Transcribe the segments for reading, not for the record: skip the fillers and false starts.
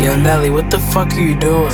Андали, what the fuck are you doing?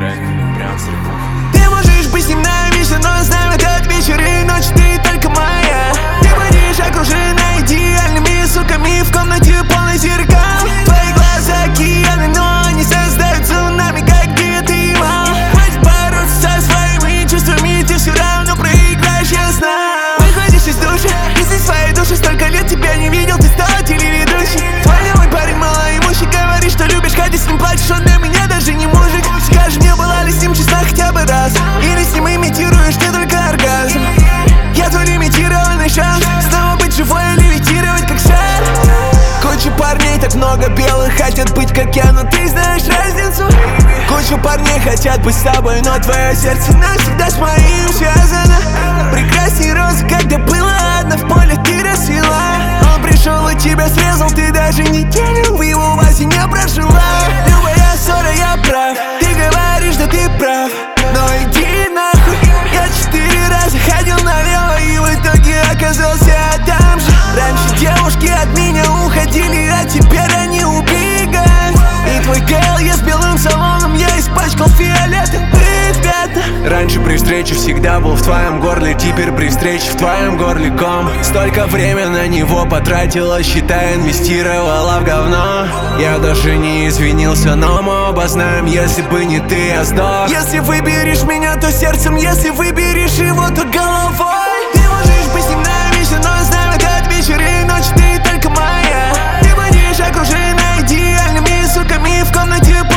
Ты можешь быть с ним навечно, но знаю этот вечер и ночь, ты только моя. Ты будешь окружена идеальными суками в комнате полной зеркал. Твои глаза океаны, но они создают цунами, как диадема. Хватит бороться со своими чувствами, ты все равно проиграешь, я знаю. Выходишь из души, из своей души, столько лет тебя не видел, ты стала телеведущей. Твой новый парень малоимущий, говоришь, что любишь, хотя с ним плачешь, он для меня даже не мужик. Скажи, не была ли с ним честна хотя бы раз, или с ним имитируешь не только оргазм. Я твой лимитированный шанс снова быть живой или левитировать как шар. Куча парней, так много белых, хотят быть как я, но ты знаешь разницу. Куча парней хотят быть с тобой, но твое сердце навсегда с моим связано. Прекрасней розы, когда была одна в поле, ты расцвела. Он пришел и тебя срезал, ты даже неделю в его вазе не прожила. Любая ссора, я прав, ты говоришь, да ты прав, но иди нахуй. Я 4 раза ходил налево и в итоге оказался там же. Раньше девушки от меня уходили, а теперь они убегают. И твой ГЛ с белым салоном я испачкал фиолетовых пятна. Раньше при встрече всегда был в твоем горле, теперь при встрече в твоем горле ком. Столько времени на него потратила, считай, инвестировала в говно. Я даже не извинился, но мы оба знаем, если бы не ты, я сдох. Если выберешь меня, то сердцем, если выберешь его, то головой. Ты можешь быть с ним навечно, но знаю этот вечер и ночь, ты только моя. Ты будешь окружена идеальными суками в комнате